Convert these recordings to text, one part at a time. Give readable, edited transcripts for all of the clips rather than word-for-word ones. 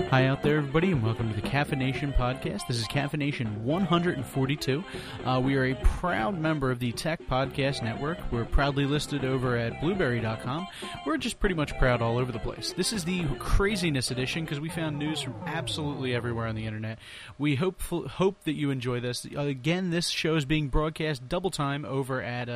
Hi out there, everybody, and welcome to the Caffeination Podcast. This is Caffeination 142. We are a proud member of the Tech Podcast Network. We're proudly listed over at Blueberry.com. We're just pretty much proud all over the place. This is the craziness edition because we found news from absolutely everywhere on the internet. We hope that you enjoy this. Again, this show is being broadcast double time over at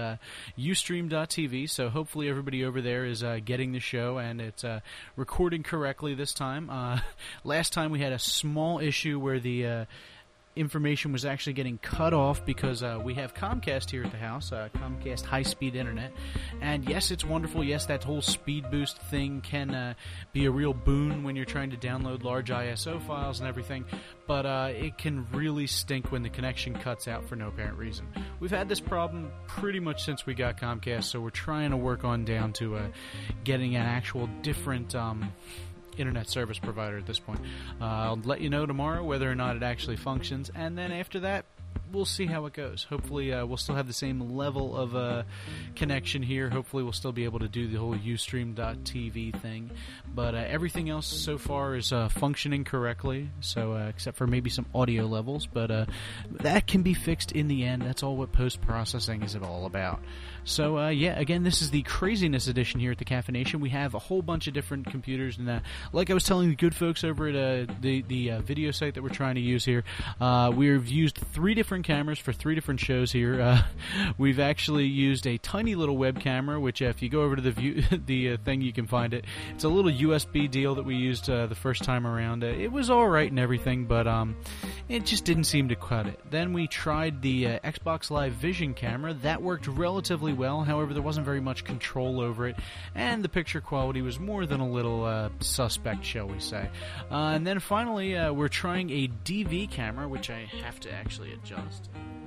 Ustream.tv, so hopefully everybody over there is getting the show and it's recording correctly this time. Last time we had a small issue where the information was actually getting cut off because we have Comcast here at the house, Comcast high-speed internet. And yes, it's wonderful. Yes, that whole speed boost thing can be a real boon when you're trying to download large ISO files and everything. But it can really stink when the connection cuts out for no apparent reason. We've had this problem pretty much since we got Comcast, so we're trying to work on down to getting an actual different internet service provider at this point. I'll let you know tomorrow whether or not it actually functions, and then after that, we'll see how it goes. Hopefully, we'll still have the same level of connection here. Hopefully, we'll still be able to do the whole Ustream.tv thing. But everything else so far is functioning correctly, so except for maybe some audio levels. But that can be fixed in the end. That's all what post-processing is all about. So, yeah, again, this is the craziness edition here at the Caffeination. We have a whole bunch of different computers, and like I was telling the good folks over at the video site that we're trying to use here, we've used 3 different cameras for 3 different shows here. We've actually used a tiny little web camera, which if you go over to the thing, you can find it. It's a little USB deal that we used the first time around. It was all right and everything, but it just didn't seem to cut it. Then we tried the Xbox Live Vision camera. That worked relatively well. However, there wasn't very much control over it, and the picture quality was more than a little suspect, shall we say. And then finally, we're trying a DV camera, which I have to actually adjust.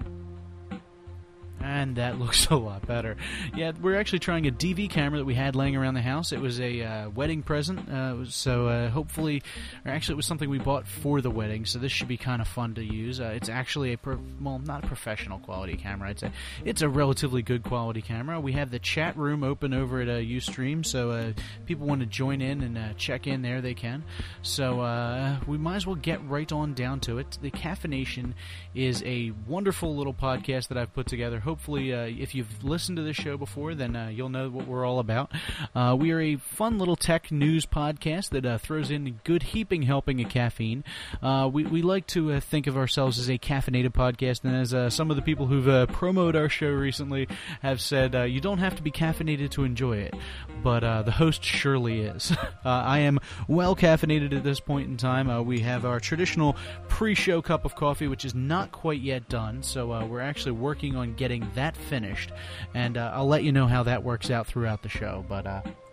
And that looks a lot better. Yeah, we're actually trying a DV camera that we had laying around the house. It was a wedding present, so hopefully, or actually it was something we bought for the wedding, so this should be kind of fun to use. It's actually not a professional quality camera. It's a relatively good quality camera. We have the chat room open over at Ustream, so if people want to join in and check in there, they can. So we might as well get right on down to it. The Caffeination is a wonderful little podcast that I've put together. Hopefully, if you've listened to this show before, then you'll know what we're all about. We are a fun little tech news podcast that throws in a good heaping helping of caffeine. We like to think of ourselves as a caffeinated podcast, and as some of the people who've promoted our show recently have said, you don't have to be caffeinated to enjoy it, but the host surely is. I am well caffeinated at this point in time. We have our traditional pre-show cup of coffee, which is not quite yet done, so we're actually working on getting that finished, and I'll let you know how that works out throughout the show, but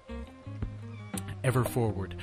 ever forward.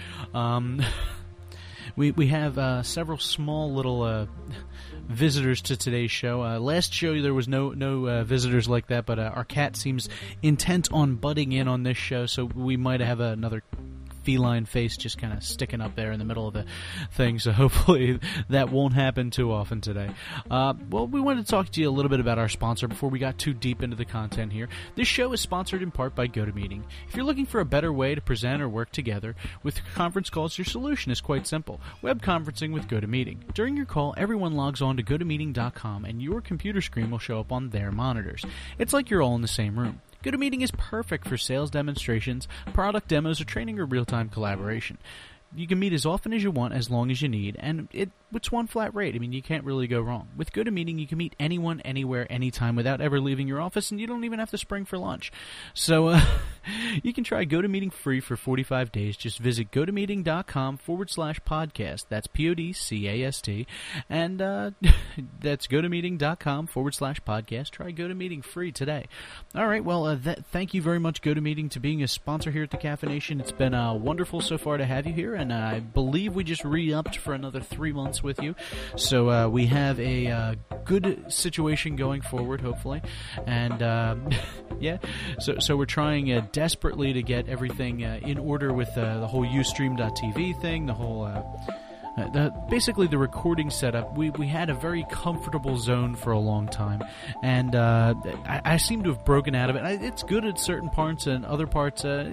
We have several small little visitors to today's show. Last show there was no visitors like that, but our cat seems intent on butting in on this show, so we might have another feline face just kind of sticking up there in the middle of the thing, so hopefully that won't happen too often today. Well, we wanted to talk to you a little bit about our sponsor before we got too deep into the content here. This show is sponsored in part by GoToMeeting. If you're looking for a better way to present or work together with conference calls, your solution is quite simple. Web conferencing with GoToMeeting. During your call, everyone logs on to GoToMeeting.com and your computer screen will show up on their monitors. It's like you're all in the same room. GoToMeeting is perfect for sales demonstrations, product demos, or training or real-time collaboration. You can meet as often as you want, as long as you need, and it's one flat rate. I mean, you can't really go wrong. With GoToMeeting, you can meet anyone, anywhere, anytime without ever leaving your office, and you don't even have to spring for lunch. So you can try GoToMeeting free for 45 days. Just visit GoToMeeting.com/podcast. That's PODCAST. And that's GoToMeeting.com/podcast. Try GoToMeeting free today. All right, well, thank you very much, GoToMeeting, to being a sponsor here at the Caffeination. It's been wonderful so far to have you here, and I believe we just re-upped for another 3 months with you. So we have a good situation going forward, hopefully. And yeah, so we're trying desperately to get everything in order with the whole Ustream.tv thing, the whole basically the recording setup. We had a very comfortable zone for a long time, and I seem to have broken out of it. It's good at certain parts, and other parts,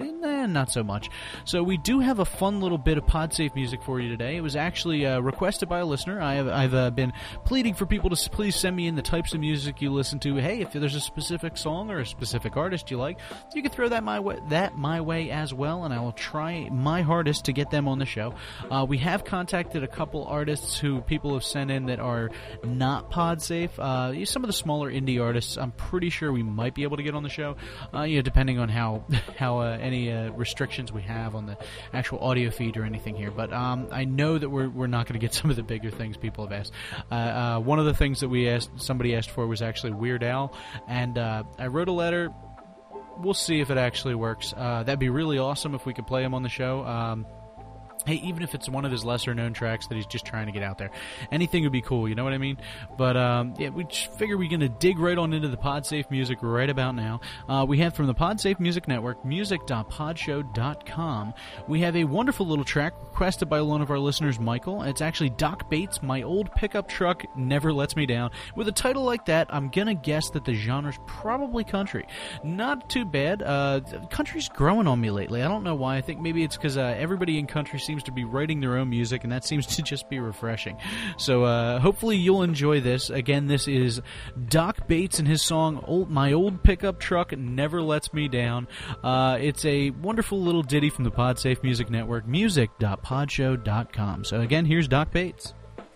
not so much. So we do have a fun little bit of PodSafe music for you today. It was actually requested by a listener. I've been pleading for people to please send me in the types of music you listen to. Hey, if there's a specific song or a specific artist you like, you can throw that my way as well, and I will try my hardest to get them on the show. We have contacted a couple artists who people have sent in that are not PodSafe. Some of the smaller indie artists, I'm pretty sure we might be able to get on the show, depending on how any restrictions we have on the actual audio feed or anything here. But I know that we're not going to get some of the bigger things people have asked. One of the things that somebody asked for was actually Weird Al, and I wrote a letter. We'll see if it actually works. That'd be really awesome if we could play him on the show. Hey, even if it's one of his lesser-known tracks that he's just trying to get out there. Anything would be cool, you know what I mean? But, we figure we're going to dig right on into the PodSafe music right about now. We have from the PodSafe Music Network, music.podshow.com. We have a wonderful little track requested by one of our listeners, Michael. It's actually Doc Bates, My Old Pickup Truck Never Lets Me Down. With a title like that, I'm going to guess that the genre's probably country. Not too bad. Country's growing on me lately. I don't know why. I think maybe it's because everybody in country seems to be writing their own music, and that seems to just be refreshing. So hopefully you'll enjoy this. Again, this is Doc Bates and his song My Old Pickup Truck Never Lets Me Down. It's a wonderful little ditty from the PodSafe Music Network, music.podshow.com. So again, here's Doc Bates.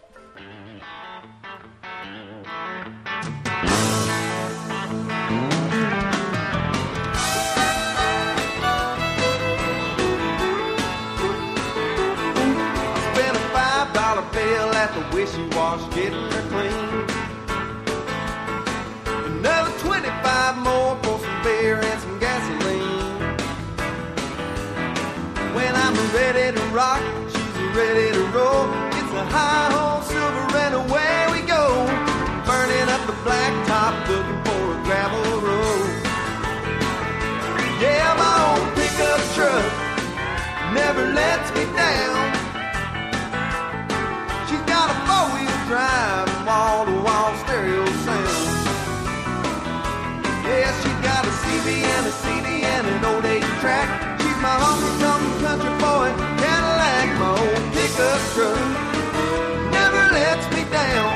At the wishy-wash getting her clean. Another 25 more for some beer and some gasoline. When I'm ready to rock, she's ready to roll. It's a high-hole silver and away we go. Burning up the blacktop looking for a gravel road. Yeah, my old pickup truck never lets me down. Got a four-wheel drive and wall-to-wall stereo sound. Yeah, she got a CB and a CD and an old 8-track. She's my honky-tonk country boy Cadillac. My old pickup truck never lets me down.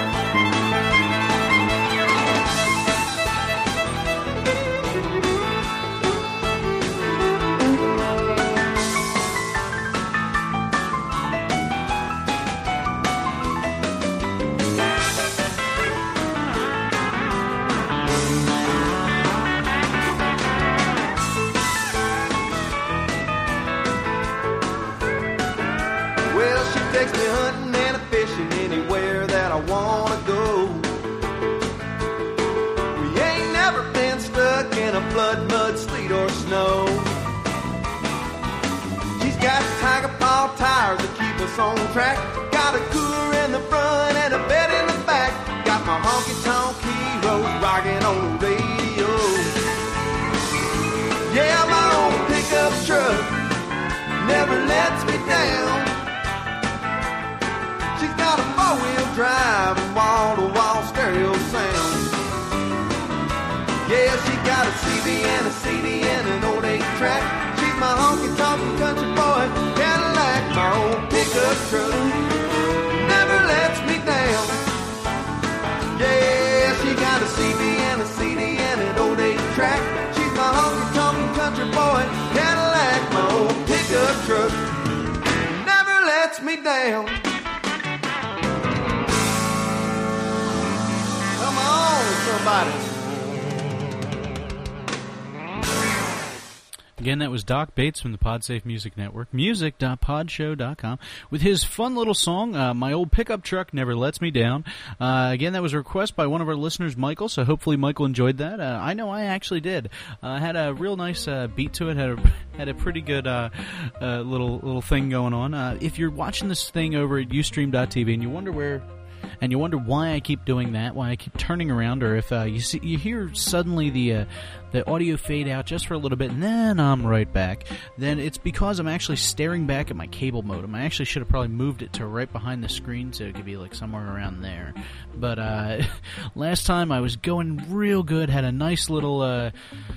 Takes me hunting and fishing anywhere that I wanna go. We ain't never been stuck in a flood, mud, sleet, or snow. She's got tiger paw tires that keep us on track. Got a cooler in the front and a bed in the back. Got my honky-tonk heroes rocking on the radio. Yeah, my old pickup truck never lets me down. She's got a four-wheel drive and wall-to-wall stereo sound. Yeah, she got a CB and a CD and an old 8-track. She's my honky-tonk country boy Cadillac. My old pickup truck never lets me down. Yeah, she got a CB and a CD and an old 8-track. She's my honky-tonk country boy Cadillac. My old pickup truck never lets me down. Come on, somebody. Again, that was Doc Bates from the PodSafe Music Network, music.podshow.com, with his fun little song, My Old Pickup Truck Never Lets Me Down. Again, that was a request by one of our listeners, Michael, so hopefully Michael enjoyed that. I know I actually did. Had a real nice beat to it, had a pretty good little thing going on. If you're watching this thing over at Ustream.tv and you wonder why I keep doing that, why I keep turning around, or if you hear suddenly the audio fade out just for a little bit and then I'm right back, then it's because I'm actually staring back at my cable modem. I actually should have probably moved it to right behind the screen so it could be like somewhere around there. But last time I was going real good, had a nice little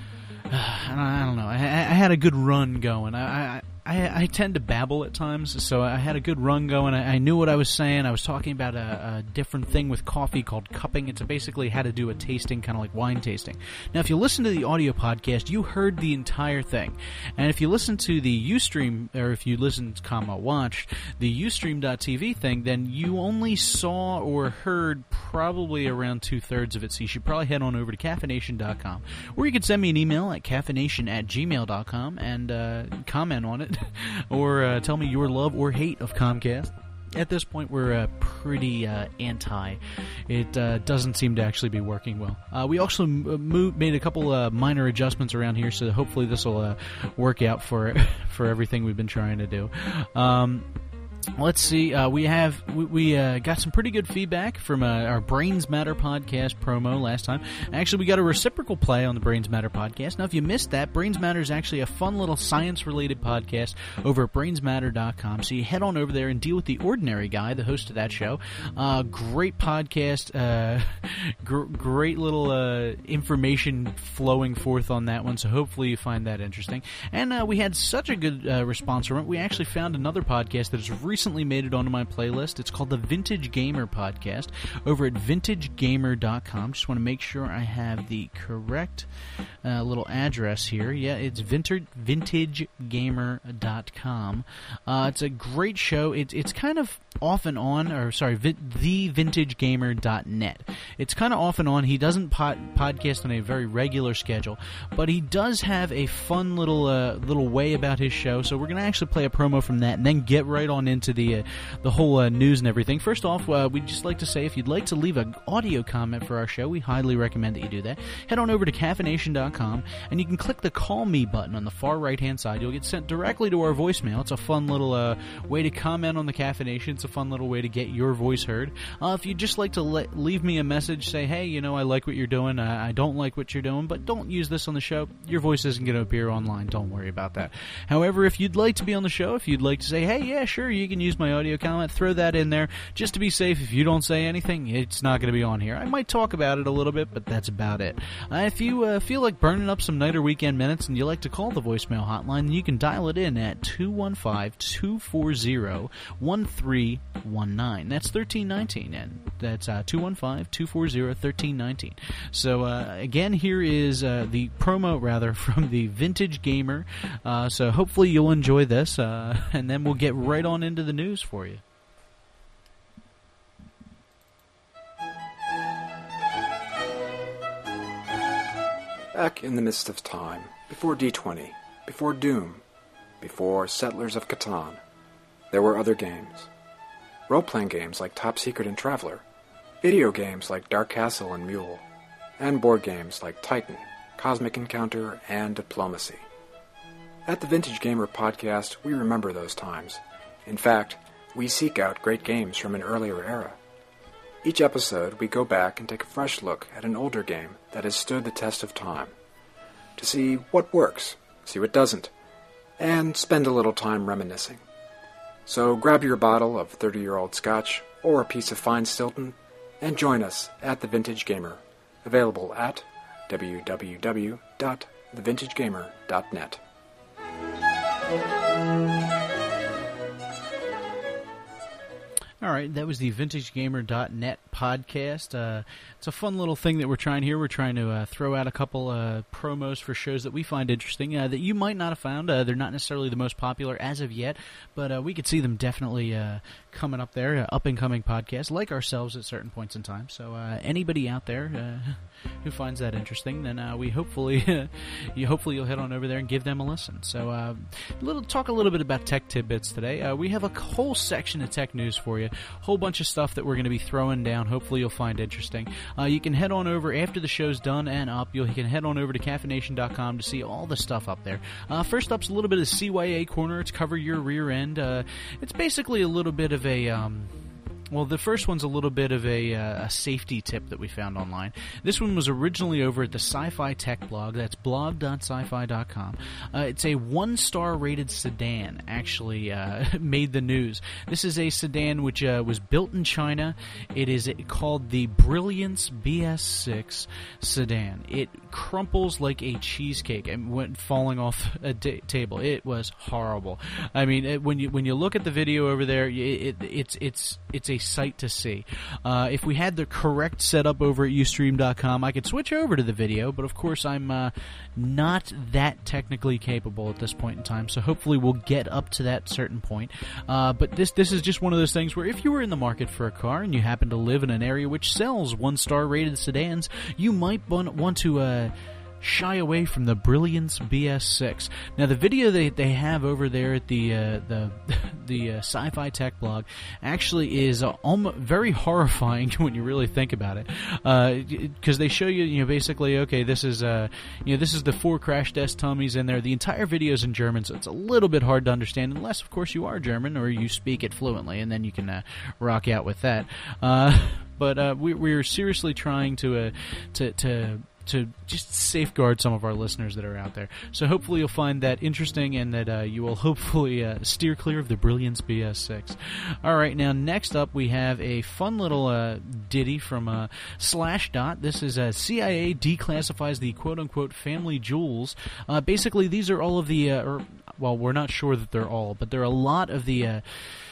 I don't know. I had a good run going. I tend to babble at times, so I had a good run going. I knew what I was saying. I was talking about a different thing with coffee called cupping. It's basically how to do a tasting, kind of like wine tasting. Now, if you listen to the audio podcast, you heard the entire thing. And if you listen to the Ustream, or if you listened, watched the Ustream.tv thing, then you only saw or heard probably around 2/3 of it. So you should probably head on over to caffeination.com, or you can send me an email at caffeination@gmail.com and comment on it. Or tell me your love or hate of Comcast. At this point, we're pretty anti. It doesn't seem to actually be working well. We also made a couple minor adjustments around here, so hopefully this will work out for everything we've been trying to do. Let's see. We got some pretty good feedback from our Brains Matter podcast promo last time. Actually, we got a reciprocal play on the Brains Matter podcast. Now, if you missed that, Brains Matter is actually a fun little science-related podcast over at brainsmatter.com. So you head on over there and deal with the Ordinary Guy, the host of that show. Great podcast. Great little information flowing forth on that one. So hopefully you find that interesting. And we had such a good response from it. We actually found another podcast that is recently made it onto my playlist. It's called the Vintage Gamer Podcast over at vintagegamer.com. Just want to make sure I have the correct little address here. Yeah, it's vintagegamer.com. It's a great show. It's kind of off and on, or sorry, thevintagegamer.net. It's kind of off and on. He doesn't podcast on a very regular schedule, but he does have a fun little way about his show. So we're going to actually play a promo from that and then get right on into the whole news and everything. First off, we'd just like to say if you'd like to leave an audio comment for our show, we highly recommend that you do that. Head on over to caffeination.com and you can click the Call Me button on the far right-hand side. You'll get sent directly to our voicemail. It's a fun little way to comment on the Caffeination. It's a fun little way to get your voice heard. If you'd just like to leave me a message, say, hey, I like what you're doing. I don't like what you're doing, but don't use this on the show. Your voice isn't going to appear online. Don't worry about that. However, if you'd like to be on the show, if you'd like to say, hey, yeah, sure, you can use my audio comment, throw that in there. Just to be safe, if you don't say anything, it's not going to be on here. I might talk about it a little bit, but that's about it. If you feel like burning up some night or weekend minutes and you like to call the voicemail hotline, then you can dial it in at 215-240-1319. That's 1319, and that's 215-240-1319. So, again, here is the promo, rather, from the Vintage Gamer. So hopefully you'll enjoy this, and then we'll get right on into the news for you. Back in the midst of time, before D20, before Doom, before Settlers of Catan, there were other games. Role-playing games like Top Secret and Traveler, video games like Dark Castle and Mule, and board games like Titan, Cosmic Encounter, and Diplomacy. At the Vintage Gamer Podcast, we remember those times. In fact, we seek out great games from an earlier era. Each episode, we go back and take a fresh look at an older game that has stood the test of time, to see what works, see what doesn't, and spend a little time reminiscing. So grab your bottle of 30-year-old scotch or a piece of fine Stilton and join us at The Vintage Gamer, available at www.thevintagegamer.net. All right, that was the VintageGamer.net podcast. It's a fun little thing that we're trying here. We're trying to throw out a couple promos for shows that we find interesting that you might not have found. They're not necessarily the most popular as of yet, but we could see them definitely coming up there, up-and-coming podcasts like ourselves at certain points in time. So anybody out there who finds that interesting, then we hopefully you'll head on over there and give them a listen. So talk a little bit about tech tidbits today. We have a whole section of tech news for you. Whole bunch of stuff that we're going to be throwing down. Hopefully you'll find interesting. You can head on over after the show's done and up. You can head on over to caffeination.com to see all the stuff up there. First up's a little bit of CYA Corner. It's Cover Your Rear End. It's basically a little bit of a Well, the first one's a little bit of a safety tip that we found online. This one was originally over at the Sci-Fi Tech blog. That's blog.sci-fi.com. It's a 1-star rated sedan, actually made the news. This is a sedan which was built in China. It is called the Brilliance BS6 sedan. It crumples like a cheesecake and went falling off a table. It was horrible. I mean, when you look at the video over there, it's a sight to see. If we had the correct setup over at Ustream.com, I could switch over to the video, but of course I'm not that technically capable at this point in time, so hopefully we'll get up to that certain point. But this is just one of those things where if you were in the market for a car and you happen to live in an area which sells 1-star rated sedans, you might want to shy away from the Brilliance BS6. Now, the video they have over there at the Sci-Fi Tech blog actually is very horrifying when you really think about it, because they show you basically, okay, this is this is the 4 crash test tummies in there. The entire video is in German, so it's a little bit hard to understand, unless of course you are German or you speak it fluently, and then you can rock out with that. But we're seriously trying to just safeguard some of our listeners that are out there. So hopefully you'll find that interesting, and that you will hopefully steer clear of the Brilliance BS6. All right, now next up we have a fun little ditty from Slashdot. This is CIA declassifies the quote-unquote family jewels. Basically, these are all of the, well, we're not sure that they're all, but there are a lot of the,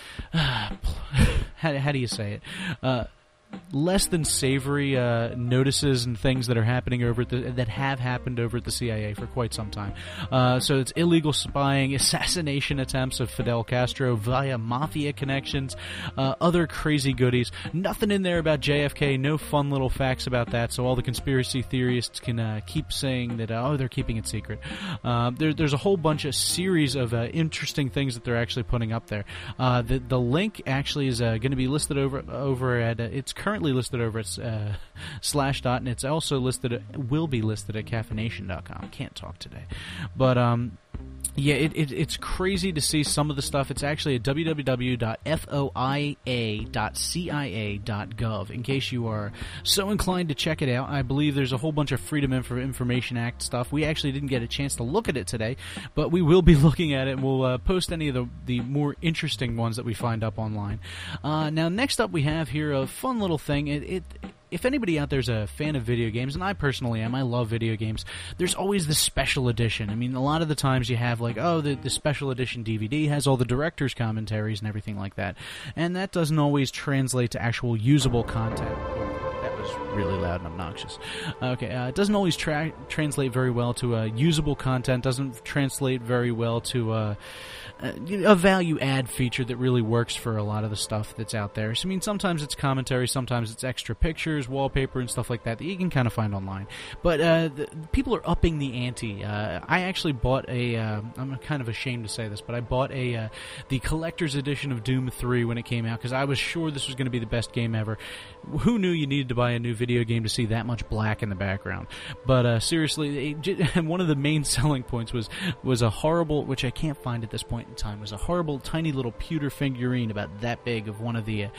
how do you say it? Less than savory notices and things that are happening that have happened over at the CIA for quite some time. So it's illegal spying, assassination attempts of Fidel Castro via mafia connections, other crazy goodies. Nothing in there about JFK, no fun little facts about that, so all the conspiracy theorists can keep saying that, they're keeping it secret. There's a whole bunch of series of interesting things that they're actually putting up there. The link actually is going to be listed over at it's currently listed over at Slashdot, and it's also will be listed at caffeination.com. Can't talk today, but yeah, it's crazy to see some of the stuff. It's actually at www.foia.cia.gov, in case you are so inclined to check it out. I believe there's a whole bunch of Freedom of Information Act stuff. We actually didn't get a chance to look at it today, but we will be looking at it, and we'll post any of the more interesting ones that we find up online. Now, next up we have here a fun little thing. If anybody out there's a fan of video games, and I personally am, I love video games, there's always the special edition. I mean, a lot of the times you have like, the special edition DVD has all the director's commentaries and everything like that, and that doesn't always translate to actual usable content. That was really loud and obnoxious. Okay, it doesn't always translate very well to usable content, doesn't translate very well to a value add feature that really works for a lot of the stuff that's out there. So, I mean, sometimes it's commentary, sometimes it's extra pictures, wallpaper, and stuff like that you can kind of find online. But people are upping the ante. I actually bought I'm kind of ashamed to say this, but I bought the collector's edition of Doom 3 when it came out, because I was sure this was going to be the best game ever. Who knew you needed to buy a new video game to see that much black in the background? But seriously, one of the main selling points was a horrible, which I can't find at this point in time, was a horrible tiny little pewter figurine about that big of one of the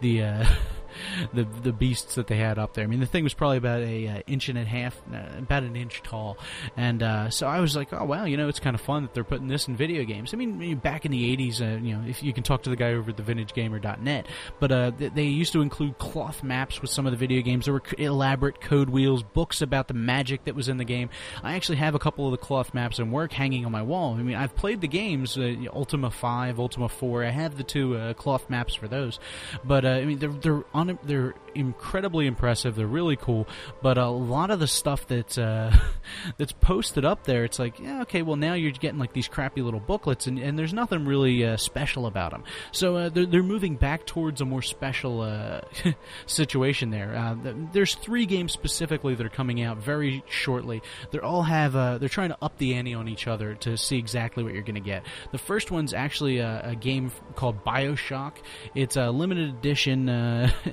beasts that they had up there. I mean, the thing was probably about an inch and a half, about an inch tall, and so I was like, oh wow, it's kind of fun that they're putting this in video games. I mean, back in the 80s, if you can talk to the guy over at the VintageGamer.net, but they used to include cloth maps with some of the video games. There were elaborate code wheels, books about the magic that was in the game. I actually have a couple of the cloth maps and work hanging on my wall. I mean, I've played the games, Ultima 5, Ultima 4. I have the 2 cloth maps for those, but I mean, they're incredibly impressive. They're really cool, but a lot of the stuff that's posted up there, it's like, yeah, okay, well now you're getting like these crappy little booklets, and there's nothing really special about them. So they're moving back towards a more special situation there. There's 3 games specifically that are coming out very shortly. They're trying to up the ante on each other to see exactly what you're going to get. The first one's actually a game called BioShock. It's a limited edition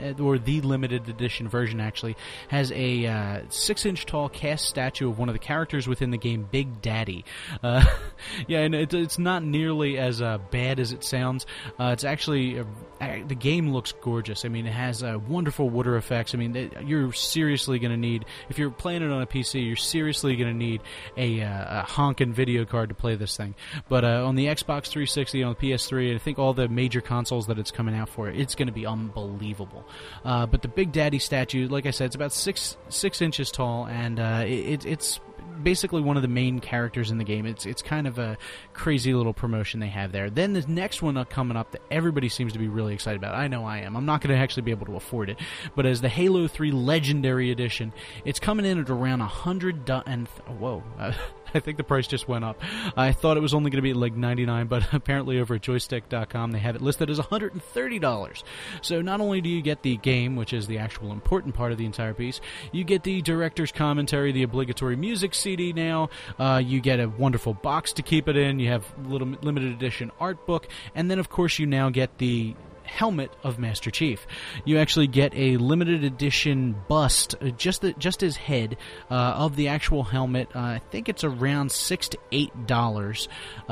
the limited edition version actually has a 6-inch tall cast statue of one of the characters within the game, Big Daddy. Yeah, and it's not nearly as bad as it sounds. It's actually the game looks gorgeous. I mean, it has wonderful water effects. I mean, you're seriously going to need, if you're playing it on a PC, you're seriously going to need a honkin' video card to play this thing. But on the Xbox 360, on the PS3, and I think all the major consoles that it's coming out for, it's going to be unbelievable. But the Big Daddy statue, like I said, it's about 6 inches tall, and it's basically one of the main characters in the game. It's kind of a crazy little promotion they have there. Then the next one coming up that everybody seems to be really excited about. I know I am. I'm not going to actually be able to afford it, but as the Halo 3 Legendary Edition, it's coming in at around $100. Whoa. I think the price just went up. I thought it was only going to be like $99, but apparently over at joystick.com they have it listed as $130. So not only do you get the game, which is the actual important part of the entire piece, you get the director's commentary, the obligatory music CD now, you get a wonderful box to keep it in, you have a little limited edition art book, and then of course you now get the helmet of Master Chief. You actually get a limited edition bust, just his head, of the actual helmet. I think it's around $6 to $8.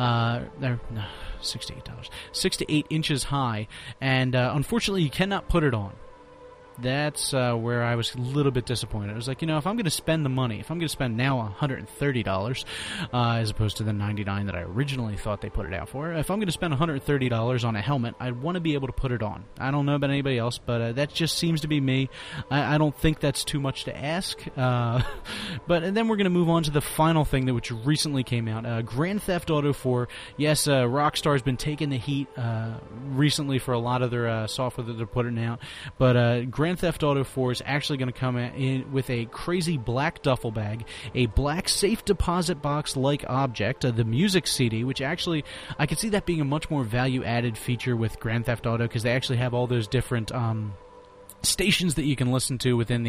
$6 to $8. 6 to 8 inches high, and unfortunately you cannot put it on. That's where I was a little bit disappointed. I was like, if I'm going to spend the money, if I'm going to spend now $130 as opposed to the $99 that I originally thought they put it out for, if I'm going to spend $130 on a helmet, I want to be able to put it on. I don't know about anybody else, but that just seems to be me. I don't think that's too much to ask. But and then we're going to move on to the final thing which recently came out. Grand Theft Auto 4. Yes, Rockstar's been taking the heat recently for a lot of their software that they're putting out, but Grand Theft Auto 4 is actually going to come in with a crazy black duffel bag, a black safe deposit box-like object, the music CD, which actually, I could see that being a much more value-added feature with Grand Theft Auto, because they actually have all those different stations that you can listen to within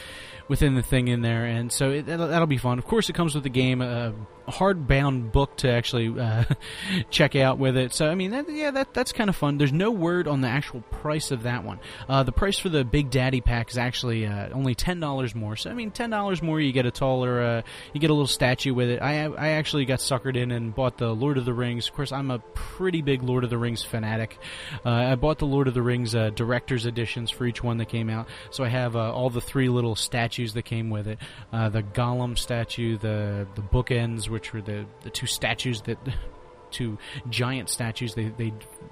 the thing in there, and so that'll be fun. Of course, it comes with the game, a hardbound book to actually check out with it. So, I mean, that's kind of fun. There's no word on the actual price of that one. The price for the Big Daddy pack is actually only $10 more. So, I mean, $10 more, you get a taller, you get a little statue with it. I actually got suckered in and bought the Lord of the Rings. Of course, I'm a pretty big Lord of the Rings fanatic. I bought the Lord of the Rings director's editions for each one that came out. So I have all the 3 little statues that came with it. The Gollum statue, the bookends, which were the 2 statues that 2 giant statues they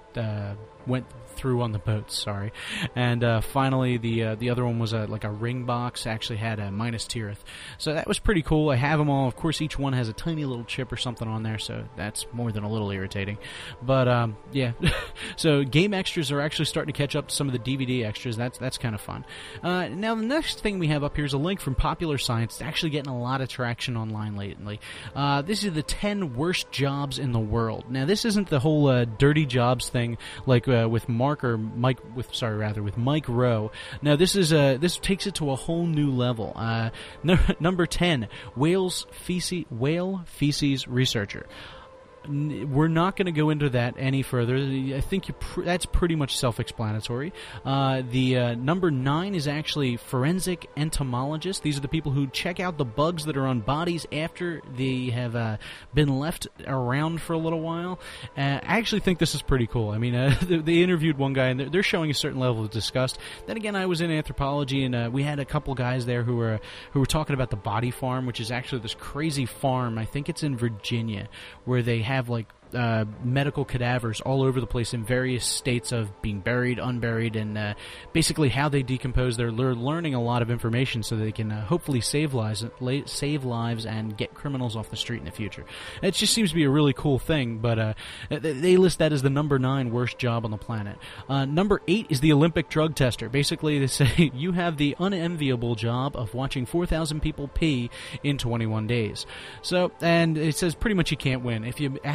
went through on the boat, sorry. And finally, the other one was like a ring box, actually had a Minas Tirith. So that was pretty cool. I have them all. Of course, each one has a tiny little chip or something on there, so that's more than a little irritating. But, yeah. So game extras are actually starting to catch up to some of the DVD extras. That's kind of fun. Now, the next thing we have up here is a link from Popular Science. It's actually getting a lot of traction online lately. This is the 10 worst jobs in the world. Now, this isn't the whole dirty jobs thing like with Mike Rowe. Now this takes it to a whole new level. Number 10, whale feces researcher. We're not going to go into that any further. I think that's pretty much self-explanatory. The number 9 is actually forensic entomologist. These are the people who check out the bugs that are on bodies after they have been left around for a little while. I actually think this is pretty cool. I mean, they interviewed one guy, and they're showing a certain level of disgust. Then again, I was in anthropology, and we had a couple guys there who were talking about the Body Farm, which is actually this crazy farm. I think it's in Virginia, where they have like medical cadavers all over the place in various states of being buried, unburied, and basically how they decompose. They're learning a lot of information so they can hopefully save lives and get criminals off the street in the future. It just seems to be a really cool thing, but they list that as the number 9 worst job on the planet. Number 8 is the Olympic drug tester. Basically, they say you have the unenviable job of watching 4,000 people pee in 21 days. So, and it says pretty much you can't win. If you happen to miss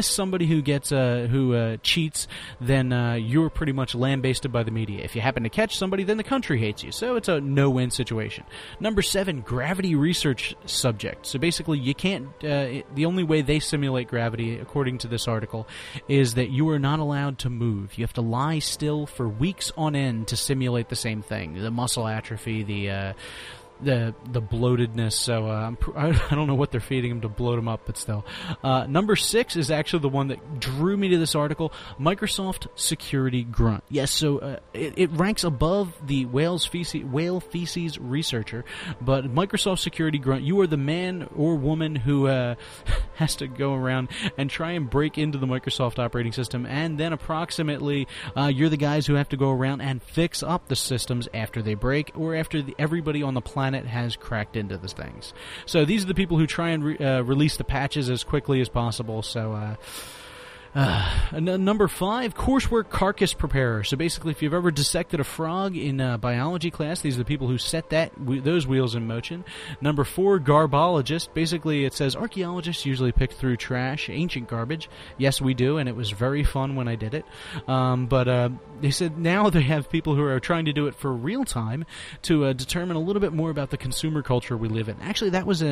miss somebody who gets who cheats, then you're pretty much lambasted by the media. If you happen to catch somebody, then the country hates you. So it's a no-win situation. Number 7, gravity research subject. So basically, you can't. The only way they simulate gravity, according to this article, is that you are not allowed to move. You have to lie still for weeks on end to simulate the same thing: the muscle atrophy, the bloatedness. So I don't know what they're feeding them to bloat them up, but still. Number 6 is actually the one that drew me to this article: Microsoft Security Grunt. Yes, so it ranks above the whale feces researcher, but Microsoft Security Grunt, you are the man or woman who has to go around and try and break into the Microsoft operating system, and then approximately you're the guys who have to go around and fix up the systems after they break, or after everybody on the planet has cracked into the things. So these are the people who try and release the patches as quickly as possible. So number 5, coursework carcass preparer. So basically, if you've ever dissected a frog in biology class, these are the people who set those wheels in motion. Number 4, garbologist. Basically, it says archaeologists usually pick through trash, ancient garbage. Yes, we do, and it was very fun when I did it. But they said now they have people who are trying to do it for real time to determine a little bit more about the consumer culture we live in. Actually, that was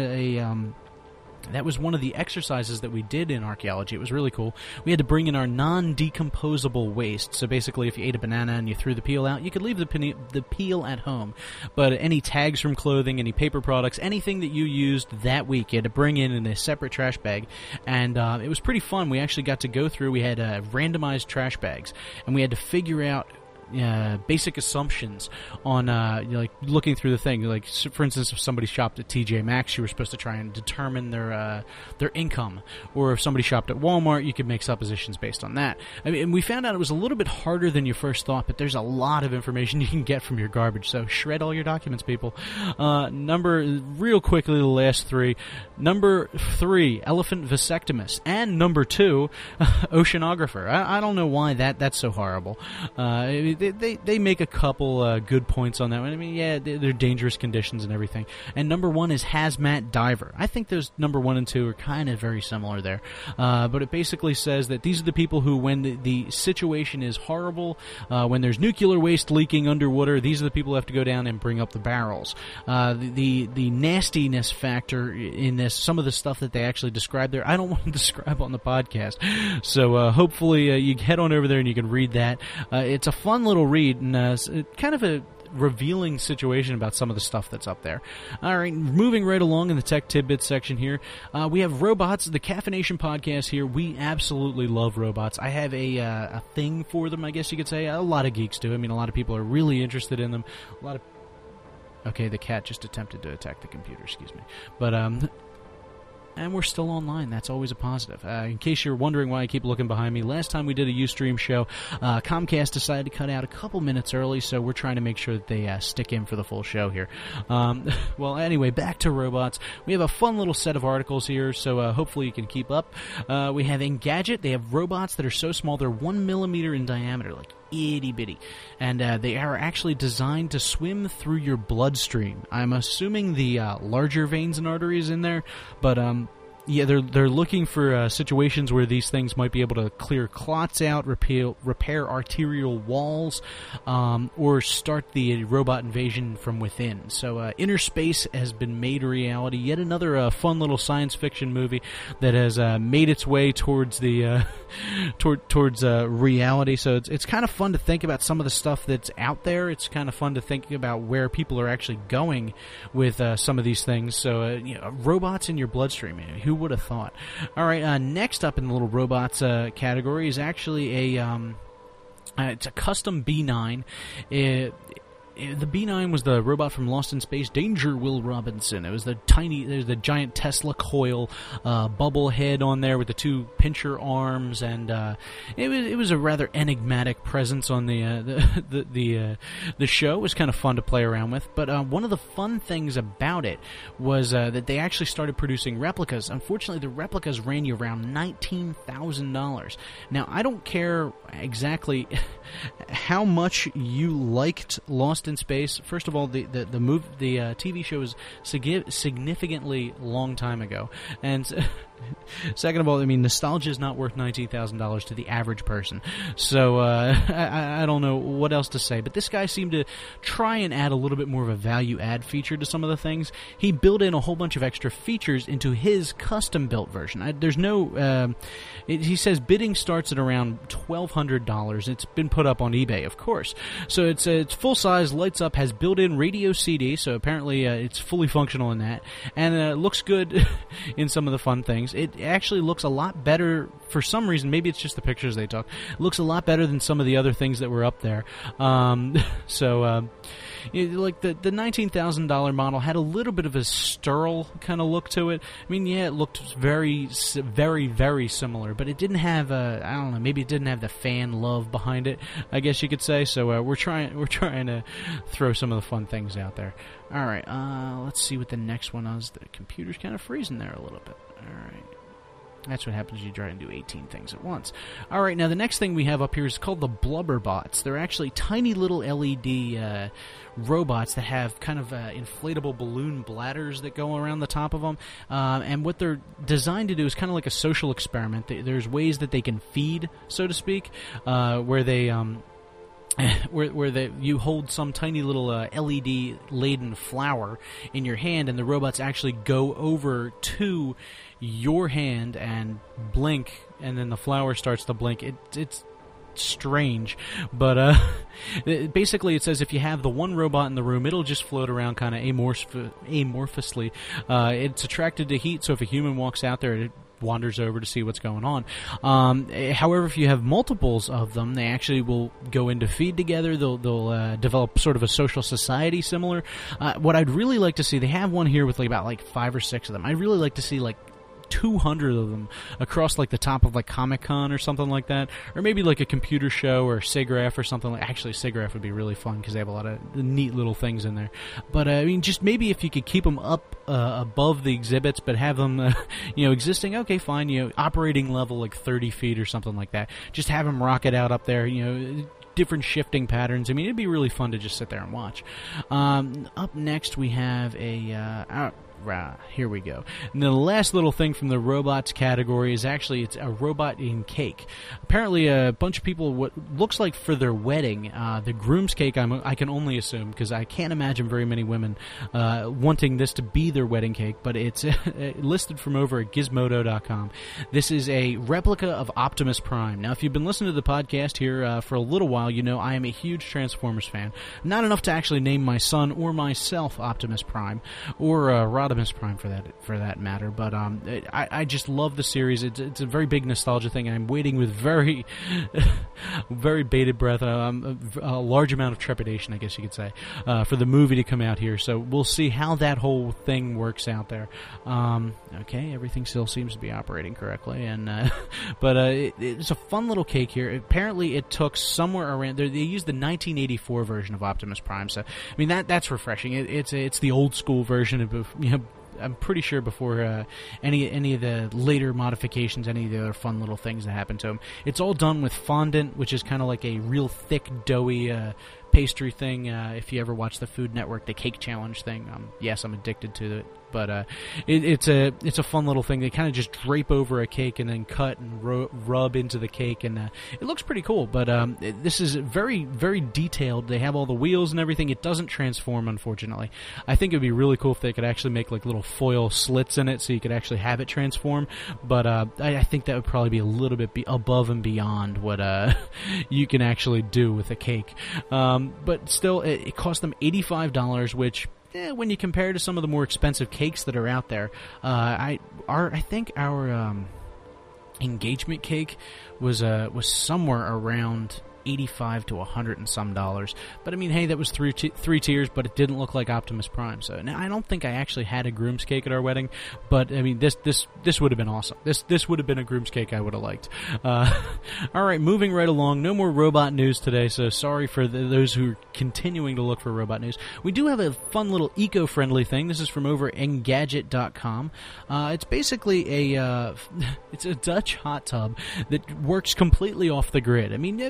that was one of the exercises that we did in archaeology. It was really cool. We had to bring in our non-decomposable waste. So basically, if you ate a banana and you threw the peel out, you could leave the peel at home. But any tags from clothing, any paper products, anything that you used that week, you had to bring in a separate trash bag. And it was pretty fun. We actually got to go through. We had randomized trash bags, and we had to figure out basic assumptions on like looking through the thing. Like, for instance, if somebody shopped at TJ Maxx, you were supposed to try and determine their income, or if somebody shopped at Walmart, you could make suppositions based on that. I mean, and we found out it was a little bit harder than you first thought, but there's a lot of information you can get from your garbage. So shred all your documents, people. Real quickly, the last 3. Number 3, elephant vasectomist, and number 2, oceanographer. I don't know why that's so horrible. They make a couple good points on that one. I mean, yeah, they're dangerous conditions and everything. And number 1 is hazmat diver. I think those number 1 and 2 are kind of very similar there. But it basically says that these are the people who, when the situation is horrible, when there's nuclear waste leaking underwater, these are the people who have to go down and bring up the barrels. The nastiness factor in this, some of the stuff that they actually describe there, I don't want to describe on the podcast. So hopefully you head on over there and you can read that. It's a fun little read, and kind of a revealing situation about some of the stuff that's up there. All right, moving right along in the Tech Tidbits section here, we have robots, the Caffeination podcast here. We absolutely love robots. I have a thing for them, I guess you could say. A lot of geeks do. I mean, a lot of people are really interested in them. Okay, the cat just attempted to attack the computer, excuse me. But, and we're still online. That's always a positive. In case you're wondering why I keep looking behind me, last time we did a Ustream show, Comcast decided to cut out a couple minutes early, so we're trying to make sure that they stick in for the full show here. Well, anyway, back to robots. We have a fun little set of articles here, so hopefully you can keep up. We have Engadget. They have robots that are so small they're 1 millimeter in diameter, like itty-bitty. And they are actually designed to swim through your bloodstream. I'm assuming the larger veins and arteries in there, but yeah, they're looking for situations where these things might be able to clear clots out, repair arterial walls, or start the robot invasion from within. So Inner Space has been made a reality. Yet another fun little science fiction movie that has made its way towards the towards reality. So it's kind of fun to think about some of the stuff that's out there. It's kind of fun to think about where people are actually going with some of these things. So robots in your bloodstream. Who would have thought? All right, next up in the little robots category is actually it's a custom B9. The B9 was the robot from Lost in Space, Danger Will Robinson. It was there's the giant Tesla coil bubble head on there with the 2 pincher arms, and it was a rather enigmatic presence on the show. It was kind of fun to play around with. But one of the fun things about it was that they actually started producing replicas. Unfortunately, the replicas ran you around $19,000. Now, I don't care exactly how much you liked Lost in Space. First of all, the TV show was significantly long time ago, and Second of all, I mean, nostalgia is not worth $19,000 to the average person. So I don't know what else to say. But this guy seemed to try and add a little bit more of a value-add feature to some of the things. He built in a whole bunch of extra features into his custom-built version. There's no... he says bidding starts at around $1,200. It's been put up on eBay, of course. So it's full-size, lights up, has built-in radio CD, so apparently it's fully functional in that. And it looks good in some of the fun things. It actually looks a lot better for some reason. Maybe it's just the pictures they took. It looks a lot better than some of the other things that were up there. Like the $19,000 model had a little bit of a Sterl kind of look to it. I mean, yeah, it looked very, very, very similar, but it didn't have I don't know, maybe it didn't have the fan love behind it, I guess you could say. So we're trying to throw some of the fun things out there. All right, let's see what the next one is. The computer's kind of freezing there a little bit. All right. That's what happens when you try and do 18 things at once. All right, now the next thing we have up here is called the Blubberbots. They're actually tiny little LED robots that have kind of inflatable balloon bladders that go around the top of them. And what they're designed to do is kind of like a social experiment. There's ways that they can feed, so to speak, where they... you hold some tiny little LED-laden flower in your hand, and the robots actually go over to your hand and blink, and then the flower starts to blink. It's strange, but basically it says if you have the one robot in the room, it'll just float around kind of amorphously. It's attracted to heat, so if a human walks out there, it wanders over to see what's going on. However, if you have multiples of them, they actually will go into feed together. They'll develop sort of a social society similar. What I'd really like to see, they have one here with about 5 or 6 of them. I'd really like to see 200 of them across the top of Comic-Con or something like that, or maybe a computer show or SIGGRAPH or something. Actually, SIGGRAPH would be really fun because they have a lot of neat little things in there. But I mean, just maybe if you could keep them up above the exhibits, but have them existing. Okay, fine. Operating level 30 feet or something like that. Just have them rocket out up there. Different shifting patterns. I mean, it'd be really fun to just sit there and watch. Up next, we have here we go. And then the last little thing from the robots category is actually it's a robot in cake. Apparently, a bunch of people, what looks like for their wedding, the groom's cake, I can only assume, because I can't imagine very many women wanting this to be their wedding cake, but it's listed from over at Gizmodo.com. This is a replica of Optimus Prime. Now, if you've been listening to the podcast here for a little while, you know I am a huge Transformers fan. Not enough to actually name my son or myself Optimus Prime, or Rodimus Prime for that matter, but I just love the series. It's a very big nostalgia thing, and I'm waiting with very very bated breath, a large amount of trepidation, I guess you could say, for the movie to come out here. So we'll see how that whole thing works out there. Okay, everything still seems to be operating correctly, and but it's a fun little cake here. Apparently, it took somewhere around. They used the 1984 version of Optimus Prime, so I mean that's refreshing. It's the old school version of I'm pretty sure before any of the later modifications, any of the other fun little things that happen to them. It's all done with fondant, which is kind of like a real thick, doughy pastry thing. If you ever watch the Food Network, the Cake Challenge thing, yes, I'm addicted to it. But it's a fun little thing. They kind of just drape over a cake and then cut and rub into the cake, and it looks pretty cool. But this is very, very detailed. They have all the wheels and everything. It doesn't transform, unfortunately. I think it would be really cool if they could actually make little foil slits in it so you could actually have it transform. But I think that would probably be a little bit above and beyond what you can actually do with a cake. But still, it cost them $85, which... when you compare to some of the more expensive cakes that are out there, I think our engagement cake was somewhere around $85 to $100 and some dollars. But I mean, hey, that was three tiers, but it didn't look like Optimus Prime. So now I don't think I actually had a groom's cake at our wedding, but I mean, this would have been awesome. This would have been a groom's cake I would have liked. All right, moving right along. No more robot news today, so sorry for those who are continuing to look for robot news. We do have a fun little eco-friendly thing. This is from over at Engadget.com. It's basically it's a Dutch hot tub that works completely off the grid. I mean, everybody thinks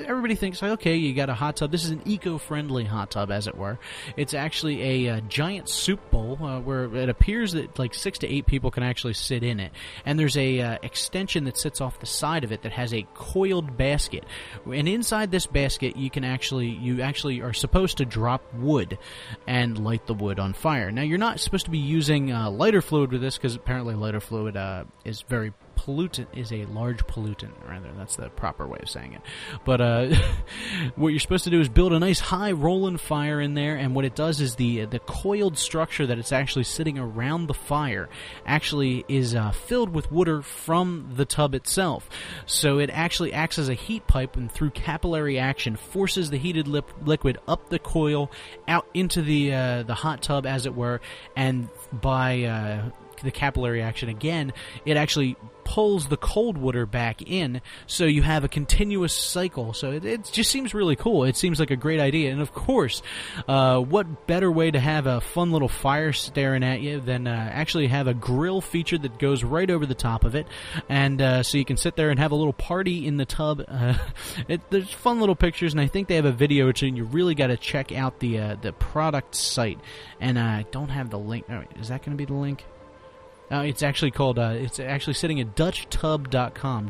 think, okay, you got a hot tub. This is an eco-friendly hot tub, as it were. It's actually a giant soup bowl where it appears that like 6 to 8 people can actually sit in it. And there's a extension that sits off the side of it that has a coiled basket. And inside this basket, you actually are supposed to drop wood and light the wood on fire. Now, you're not supposed to be using lighter fluid with this because apparently lighter fluid is very pollutant, is a large pollutant, rather. That's the proper way of saying it. But what you're supposed to do is build a nice high rolling fire in there, and what it does is the coiled structure that it's actually sitting around the fire actually is filled with water from the tub itself. So it actually acts as a heat pipe, and through capillary action forces the heated liquid up the coil out into the hot tub, as it were, and by the capillary action again, it actually pulls the cold water back in, so you have a continuous cycle. So it just seems really cool. It seems like a great idea. And of course, what better way to have a fun little fire staring at you than actually have a grill feature that goes right over the top of it, and so you can sit there and have a little party in the tub. There's fun little pictures, and I think they have a video or two, and you really got to check out the product site. And I don't have the link. Oh, is that going to be the link? It's actually called, it's actually sitting at DutchTub.com,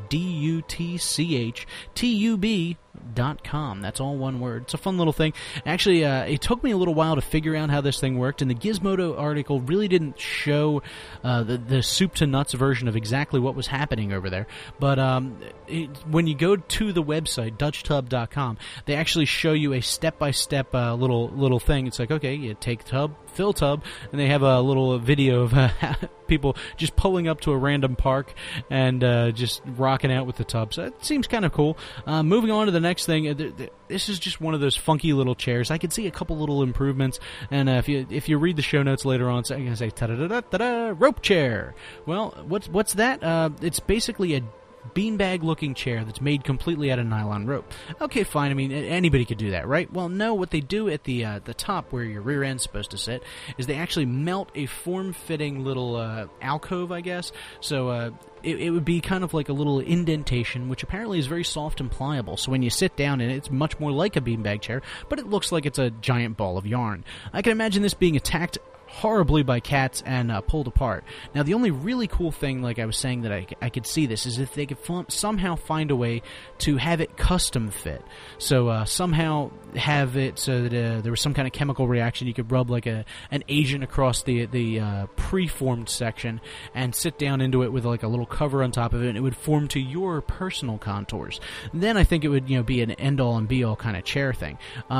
DutchTub.com. That's all one word. It's a fun little thing. Actually, it took me a little while to figure out how this thing worked, and the Gizmodo article really didn't show the soup to nuts version of exactly what was happening over there. But when you go to the website, DutchTub.com, they actually show you a step-by-step little thing. It's like, okay, you take tub, fill tub, and they have a little video of people just pulling up to a random park and just rocking out with the tub. So it seems kind of cool. Moving on to the next thing, this is just one of those funky little chairs. I could see a couple little improvements, and if you read the show notes later on, it's going to say ta-da-da-da-da-da, rope chair. Well, what's that? It's basically a beanbag-looking chair that's made completely out of nylon rope. Okay, fine. I mean, anybody could do that, right? Well, no. What they do at the top, where your rear end's supposed to sit, is they actually melt a form-fitting little alcove, I guess. So it would be kind of like a little indentation, which apparently is very soft and pliable. So when you sit down in it, it's much more like a beanbag chair, but it looks like it's a giant ball of yarn. I can imagine this being attacked horribly by cats and pulled apart. Now, the only really cool thing, like I was saying, that I could see this is if they could somehow find a way to have it custom fit. So somehow have it so that there was some kind of chemical reaction. You could rub like an agent across the preformed section and sit down into it with like a little cover on top of it, and it would form to your personal contours. Then I think it would be an end-all and be-all kind of chair thing.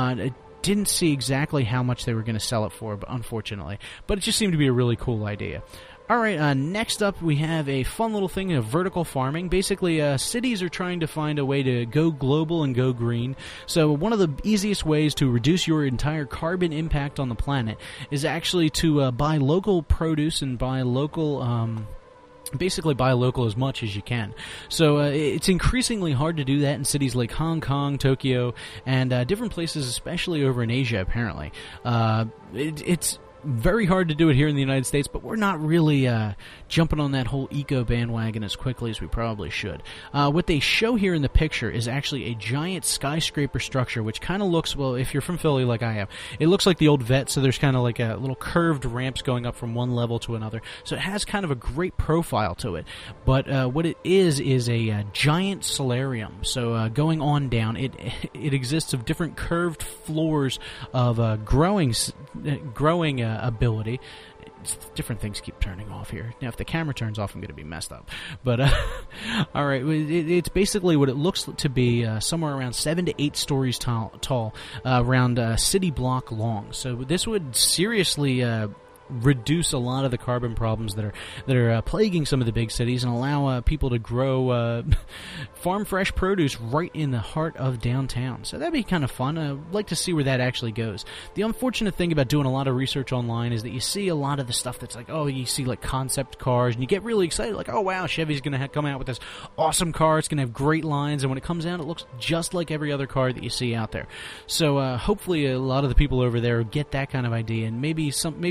Didn't see exactly how much they were going to sell it for, but unfortunately. But it just seemed to be a really cool idea. All right, next up we have a fun little thing of vertical farming. Basically, cities are trying to find a way to go global and go green. So one of the easiest ways to reduce your entire carbon impact on the planet is actually to buy local produce and buy local... basically buy local as much as you can. So it's increasingly hard to do that in cities like Hong Kong, Tokyo, and different places, especially over in Asia, apparently. It's very hard to do it here in the United States, but we're not really jumping on that whole eco bandwagon as quickly as we probably should. What they show here in the picture is actually a giant skyscraper structure, which kind of looks, well, if you're from Philly like I am, it looks like the old vet, so there's kind of like a little curved ramps going up from one level to another. So it has kind of a great profile to it. But what it is a giant solarium. So going on down, it exists of different curved floors of growing ability. Different things keep turning off here. Now, if the camera turns off, I'm going to be messed up. But, all right, it's basically what it looks to be somewhere around 7 to 8 stories tall, around a city block long. So this would seriously reduce a lot of the carbon problems that are plaguing some of the big cities and allow people to grow farm fresh produce right in the heart of downtown. So that'd be kind of fun. I'd like to see where that actually goes. The unfortunate thing about doing a lot of research online is that you see a lot of the stuff that's like, oh, you see like concept cars and you get really excited, like, oh wow, Chevy's going to come out with this awesome car. It's going to have great lines, and when it comes out, it looks just like every other car that you see out there. So hopefully a lot of the people over there get that kind of idea, and maybe something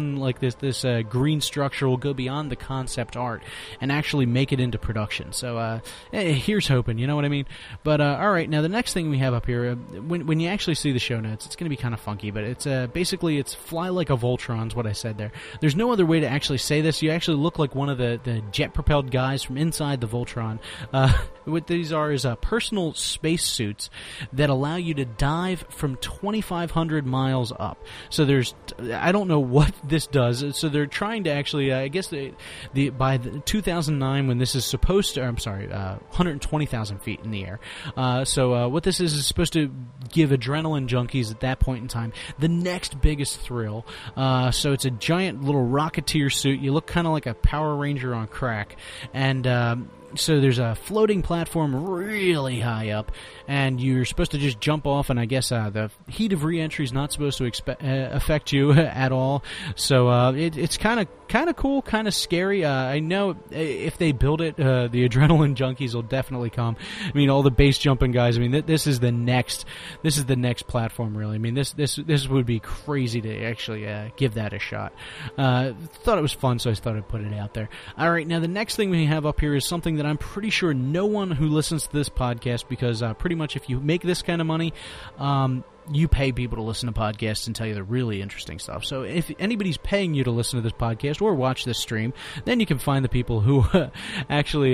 something like this green structure will go beyond the concept art and actually make it into production. So here's hoping, you know what I mean? But all right, now the next thing we have up here, when you actually see the show notes, it's going to be kind of funky, but it's basically it's fly like a Voltron's what I said there. There's no other way to actually say this. You actually look like one of the jet-propelled guys from inside the Voltron. What these are is personal space suits that allow you to dive from 2,500 miles up. So I don't know what this does. So they're trying to actually, I guess by 2009 when this is supposed to, 120,000 feet in the air. So what this is supposed to give adrenaline junkies at that point in time the next biggest thrill. So it's a giant little Rocketeer suit. You look kind of like a Power Ranger on crack. And so there's a floating platform really high up, and you're supposed to just jump off, and I guess the heat of re-entry is not supposed to affect you at all. So it's kind of cool, kind of scary. I know if they build it, the adrenaline junkies will definitely come. I mean, all the base jumping guys. I mean, this is the next platform, really. I mean, this would be crazy to actually give that a shot. Thought it was fun, so I thought I'd put it out there. All right, now the next thing we have up here is something that I'm pretty sure no one who listens to this podcast, because pretty much if you make this kind of money, you pay people to listen to podcasts and tell you the really interesting stuff. So if anybody's paying you to listen to this podcast or watch this stream, then you can find the people who actually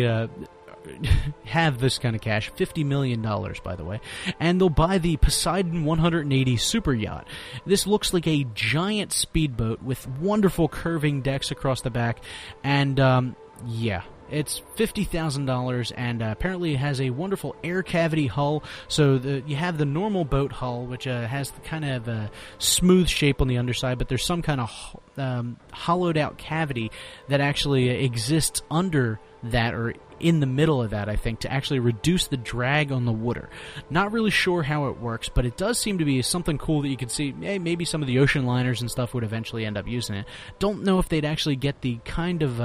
have this kind of cash, $50 million, by the way, and they'll buy the Poseidon 180 super yacht. This looks like a giant speedboat with wonderful curving decks across the back, and yeah. It's $50,000, and apparently it has a wonderful air cavity hull. So you have the normal boat hull, which has the kind of smooth shape on the underside, but there's some kind of hollowed-out cavity that actually exists under that, or in the middle of that, I think, to actually reduce the drag on the water. Not really sure how it works, but it does seem to be something cool that you can see. Hey, maybe some of the ocean liners and stuff would eventually end up using it. Don't know if they'd actually get the kind of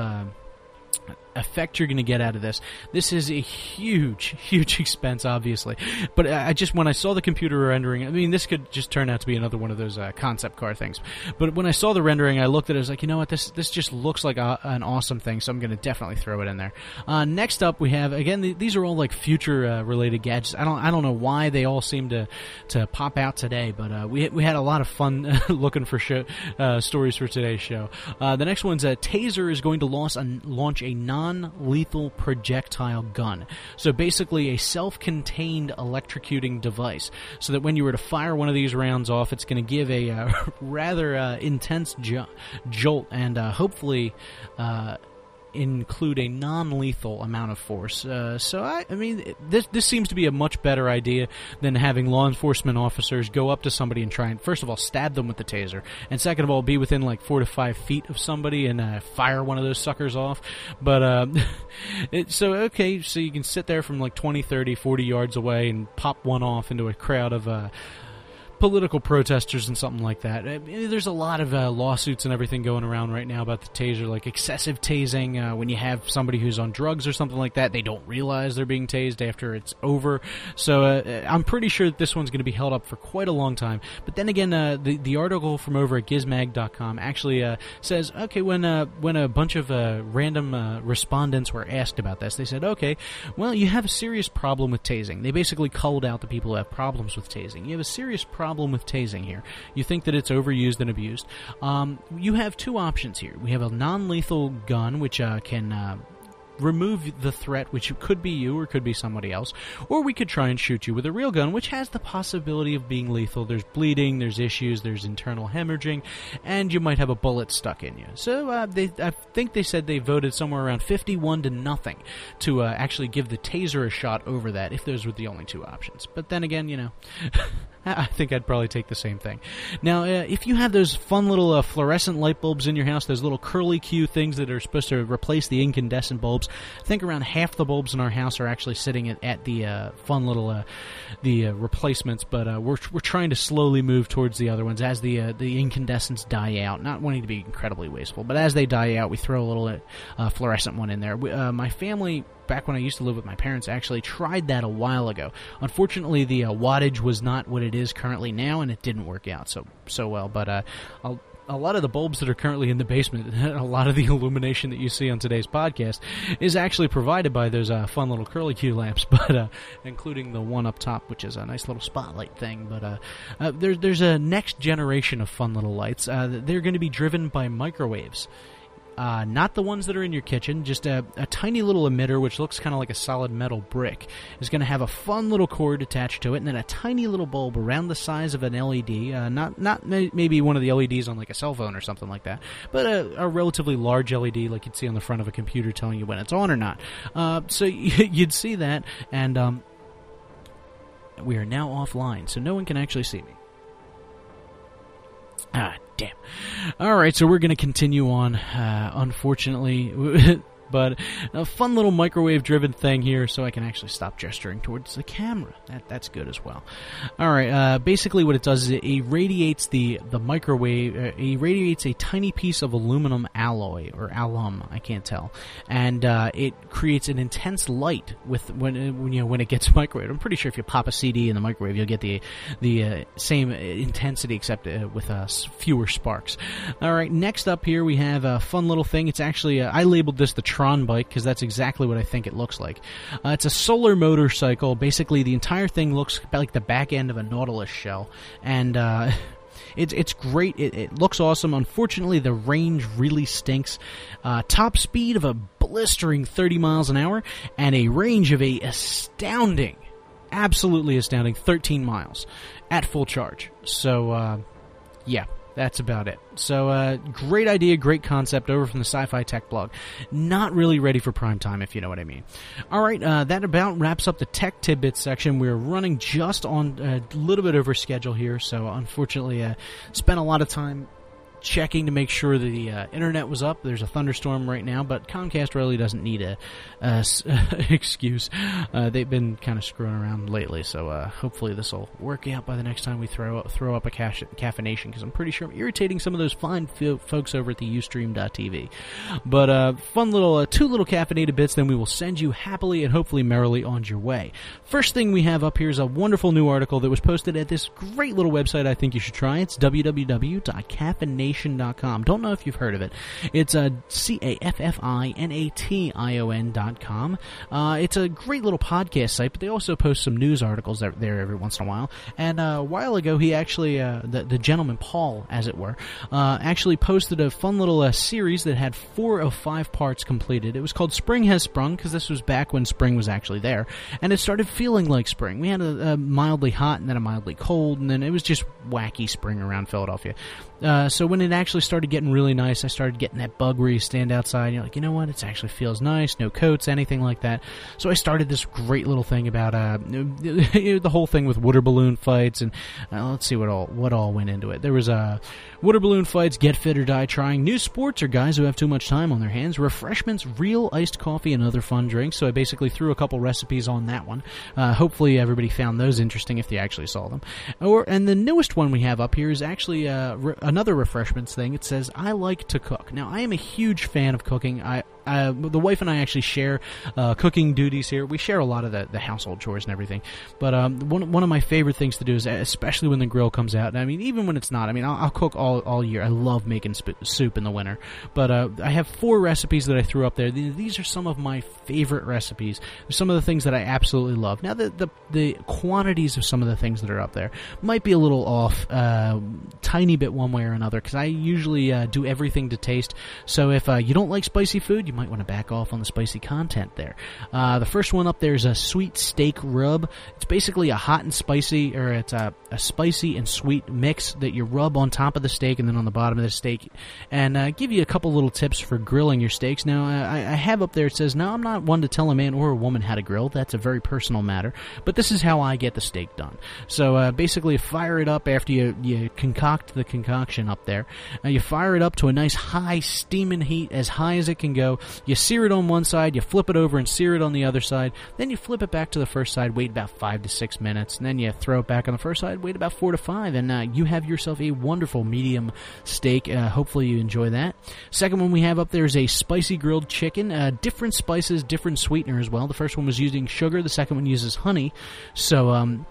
effect you're going to get out of this. This is a huge expense, obviously. But when I saw the computer rendering, I mean, this could just turn out to be another one of those concept car things. But when I saw the rendering, I looked at it, I was like, you know what, this just looks like an awesome thing, so I'm going to definitely throw it in there. Next up, we have, again, these are all like future related gadgets. I don't know why they all seem to pop out today, but we had a lot of fun looking for stories for today's show. The next one's Taser is going to launch a non-lethal projectile gun. So basically a self-contained electrocuting device. So that when you were to fire one of these rounds off, it's going to give a rather intense jolt and hopefully include a non-lethal amount of force. So I mean, this seems to be a much better idea than having law enforcement officers go up to somebody and try and, first of all, stab them with the taser, and second of all, be within like 4 to 5 feet of somebody and fire one of those suckers off. But so you can sit there from like 20, 30, 40 yards away and pop one off into a crowd of political protesters and something like that. There's a lot of lawsuits and everything going around right now about the taser, like excessive tasing. When you have somebody who's on drugs or something like that, they don't realize they're being tased after it's over. So I'm pretty sure that this one's going to be held up for quite a long time. But then again, the article from over at Gizmag.com actually says, okay, when a bunch of random respondents were asked about this, they said, okay, well, you have a serious problem with tasing. They basically culled out the people who have problems with tasing. You have a serious problem with tasing here. You think that it's overused and abused. You have two options here. We have a non-lethal gun, which can remove the threat, which could be you or could be somebody else, or we could try and shoot you with a real gun, which has the possibility of being lethal. There's bleeding, there's issues, there's internal hemorrhaging, and you might have a bullet stuck in you. So I think they said they voted somewhere around 51-0 to actually give the taser a shot over that, if those were the only two options. But then again, you know, I think I'd probably take the same thing. Now, if you have those fun little fluorescent light bulbs in your house, those little curly Q things that are supposed to replace the incandescent bulbs, I think around half the bulbs in our house are actually sitting at the fun little replacements, but we're trying to slowly move towards the other ones as the incandescents die out. Not wanting to be incredibly wasteful, but as they die out, we throw a little fluorescent one in there. My family, back when I used to live with my parents, actually tried that a while ago. Unfortunately, the wattage was not what it is currently now, and it didn't work out so well. But I'll a lot of the bulbs that are currently in the basement, a lot of the illumination that you see on today's podcast is actually provided by those fun little curlicue lamps, but including the one up top, which is a nice little spotlight thing. But there's a next generation of fun little lights. They're going to be driven by microwaves. Not the ones that are in your kitchen, just a tiny little emitter which looks kind of like a solid metal brick. Is going to have a fun little cord attached to it, and then a tiny little bulb around the size of an LED, not maybe one of the LEDs on like a cell phone or something like that, but a relatively large LED like you'd see on the front of a computer telling you when it's on or not. So you'd see that, and we are now offline, so no one can actually see me. Ah, damn. Alright, so we're going to continue on, unfortunately, but a fun little microwave-driven thing here so I can actually stop gesturing towards the camera. That's good as well. Alright, basically what it does is it irradiates the microwave, irradiates a tiny piece of aluminum alloy, or alum, I can't tell, and it creates an intense light when it gets microwaved. I'm pretty sure if you pop a CD in the microwave, you'll get the same intensity, except with fewer sparks. Alright, next up here we have a fun little thing. It's actually, I labeled this the Tron bike because that's exactly what I think it looks like. It's a solar motorcycle. Basically, the entire thing looks like the back end of a Nautilus shell, and it's great. It looks awesome. Unfortunately, the range really stinks. Top speed of a blistering 30 miles an hour, and a range of a absolutely astounding 13 miles at full charge. So, yeah. That's about it. So, great idea, great concept over from the Sci-Fi Tech blog. Not really ready for prime time, if you know what I mean. Alright, that about wraps up the Tech Tidbits section. We're running just on a little bit over schedule here, so unfortunately, spent a lot of time checking to make sure the internet was up. There's a thunderstorm right now, but Comcast really doesn't need a excuse. They've been kind of screwing around lately, so hopefully this will work out by the next time we throw up a caffeination, because I'm pretty sure I'm irritating some of those fine folks over at the Ustream.tv. But fun little two little caffeinated bits, then we will send you happily and hopefully merrily on your way. First thing we have up here is a wonderful new article that was posted at this great little website I think you should try. It's www.caffeination.com. Don't know if you've heard of it. It's CAFFINATION.com. It's a great little podcast site, but they also post some news articles there every once in a while. And a while ago, he actually, the gentleman, Paul, as it were, actually posted a fun little series that had 4 of 5 parts completed. It was called Spring Has Sprung, because this was back when spring was actually there. And it started feeling like spring. We had a mildly hot and then a mildly cold, and then it was just wacky spring around Philadelphia. So when it actually started getting really nice, I started getting that bug where you stand outside and you're like, you know what, it actually feels nice, no coats, anything like that. So I started this great little thing about the whole thing with water balloon fights, and let's see what all went into it. There was water balloon fights, get fit or die trying, new sports or guys who have too much time on their hands, refreshments, real iced coffee, and other fun drinks. So I basically threw a couple recipes on that one. Hopefully everybody found those interesting if they actually saw them. And the newest one we have up here is actually another refreshments thing. It says, I like to cook. Now, I am a huge fan of cooking. The wife and I actually share cooking duties here. We share a lot of the household chores and everything. But one of my favorite things to do is, especially when the grill comes out, and I mean, even when it's not, I mean, I'll cook all year. I love making soup in the winter. But I have 4 recipes that I threw up there. These are some of my favorite recipes. They're some of the things that I absolutely love. Now, the quantities of some of the things that are up there might be a little off, tiny bit one way or another, because I usually do everything to taste. So if you don't like spicy food, you might want to back off on the spicy content there. The first one up there is a sweet steak rub. It's basically a hot and spicy, or it's a spicy and sweet mix that you rub on top of the steak and then on the bottom of the steak, and give you a couple little tips for grilling your steaks. Now, I have up there, it says, now I'm not one to tell a man or a woman how to grill. That's a very personal matter, but this is how I get the steak done. So basically, fire it up after you concoct the concoction up there. You fire it up to a nice high steaming heat, as high as it can go. You sear it on one side, you flip it over and sear it on the other side, then you flip it back to the first side, wait about 5 to 6 minutes, and then you throw it back on the first side, wait about 4 to 5, and you have yourself a wonderful medium steak. Hopefully you enjoy that. Second one we have up there is a spicy grilled chicken. Different spices, different sweetener as well. The first one was using sugar, the second one uses honey. So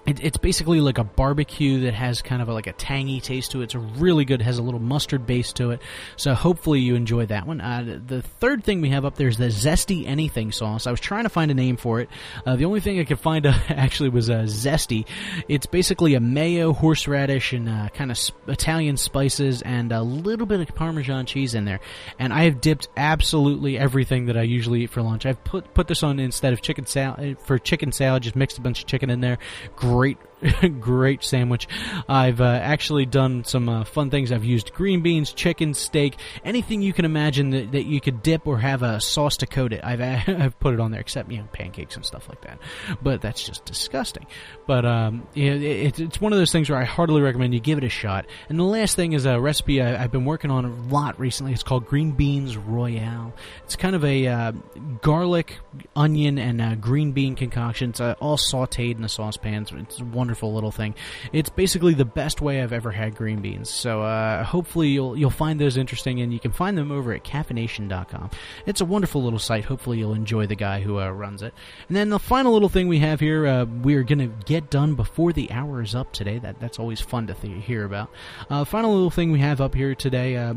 It's basically like a barbecue that has kind of like a tangy taste to it. It's really good. It has a little mustard base to it. So hopefully you enjoy that one. The third thing we have up there is the Zesty Anything sauce. I was trying to find a name for it. The only thing I could find actually was Zesty. It's basically a mayo, horseradish, and kind of Italian spices and a little bit of Parmesan cheese in there. And I have dipped absolutely everything that I usually eat for lunch. I've put this on instead of chicken salad. For chicken salad, just mixed a bunch of chicken in there. Great sandwich. I've actually done some fun things. I've used green beans, chicken, steak, anything you can imagine that you could dip or have a sauce to coat it. I've put it on there, except pancakes and stuff like that. But that's just disgusting. But it's one of those things where I heartily recommend you give it a shot. And the last thing is a recipe I've been working on a lot recently. It's called Green Beans Royale. It's kind of a garlic, onion, and green bean concoction. It's all sautéed in a saucepan. It's a wonderful little thing. It's basically the best way I've ever had green beans. So hopefully you'll find those interesting, and you can find them over at caffeination.com. It's a wonderful little site. Hopefully you'll enjoy the guy who runs it. And then the final little thing we have here, we're going to get done before the hour is up today. That's always fun to hear about. Final little thing we have up here today,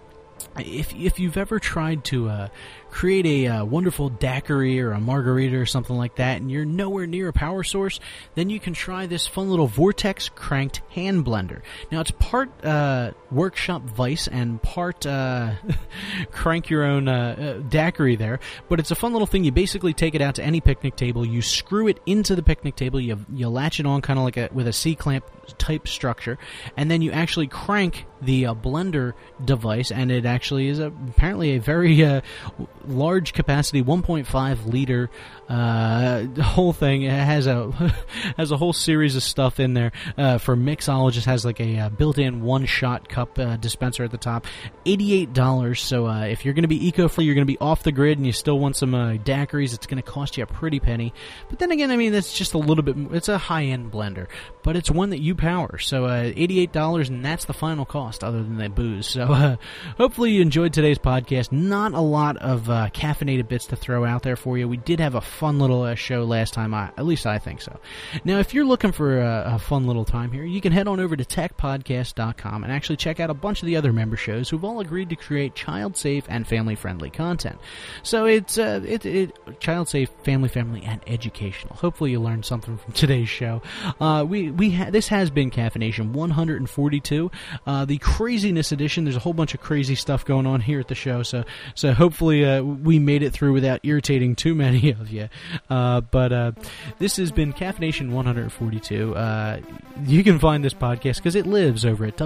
if you've ever tried to create a wonderful daiquiri or a margarita or something like that, and you're nowhere near a power source, then you can try this fun little Vortex cranked hand blender. Now, it's part Workshop Vice and part crank your own daiquiri there, but it's a fun little thing. You basically take it out to any picnic table, you screw it into the picnic table, you latch it on kind of like with a C-clamp type structure, and then you actually crank the blender device, and it actually is apparently a very large capacity 1.5 liter whole thing. It has a whole series of stuff in there for mixologists. Has like a built-in one-shot cup dispenser at the top. $88. So if you're going to be eco-free, you're going to be off the grid, and you still want some daiquiris, it's going to cost you a pretty penny. But then again, I mean, that's just a little bit. It's a high-end blender, but it's one that you power. So $88, and that's the final cost, other than the booze. So hopefully you enjoyed today's podcast. Not a lot of caffeinated bits to throw out there for you. We did have a fun little show last time. At least I think so. Now, if you're looking for a fun little time here, you can head on over to techpodcast.com and actually check out a bunch of the other member shows who've all agreed to create child-safe and family-friendly content. So it's child-safe, family-friendly, and educational. Hopefully you learned something from today's show. This has been Caffeination 142, the craziness edition. There's a whole bunch of crazy stuff going on here at the show, so hopefully we made it through without irritating too many of you. But this has been Caffeination 142. You can find this podcast because it lives over at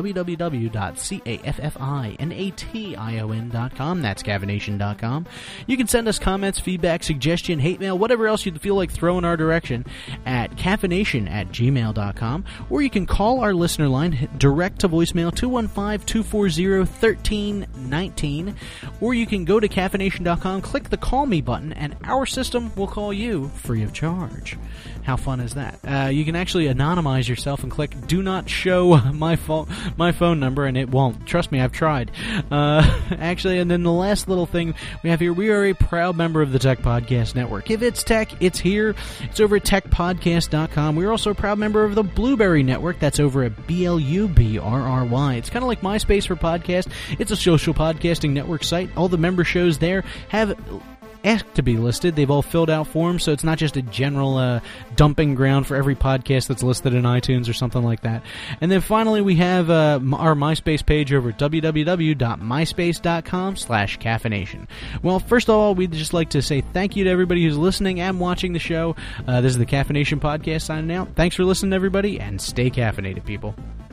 www.caffeination.com. That's caffeination.com. You can send us comments, feedback, suggestion, hate mail, whatever else you'd feel like throwing our direction at caffeination@gmail.com, or you can call our listener line direct to voicemail 215-240-1319, or you can go to caffeination.com, click the call me button, and our system will call you free of charge. How fun is that? You can actually anonymize yourself and click do not show my phone number, and it won't. Trust me, I've tried. Actually, and then the last little thing we have here, we are a proud member of the Tech Podcast Network. If it's tech, it's here. It's over at techpodcast.com. We're also a proud member of the Blueberry Network. That's over at BLUBRRY. It's kind of like MySpace for podcasts. It's a social podcasting network site. All the member shows there have asked to be listed. They've all filled out forms, so it's not just a general dumping ground for every podcast that's listed in iTunes or something like that. And then finally, we have our MySpace page over at www.myspace.com/caffeination. Well, first of all, we'd just like to say thank you to everybody who's listening and watching the show. This is the Caffeination Podcast signing out. Thanks for listening, everybody, and stay caffeinated, people.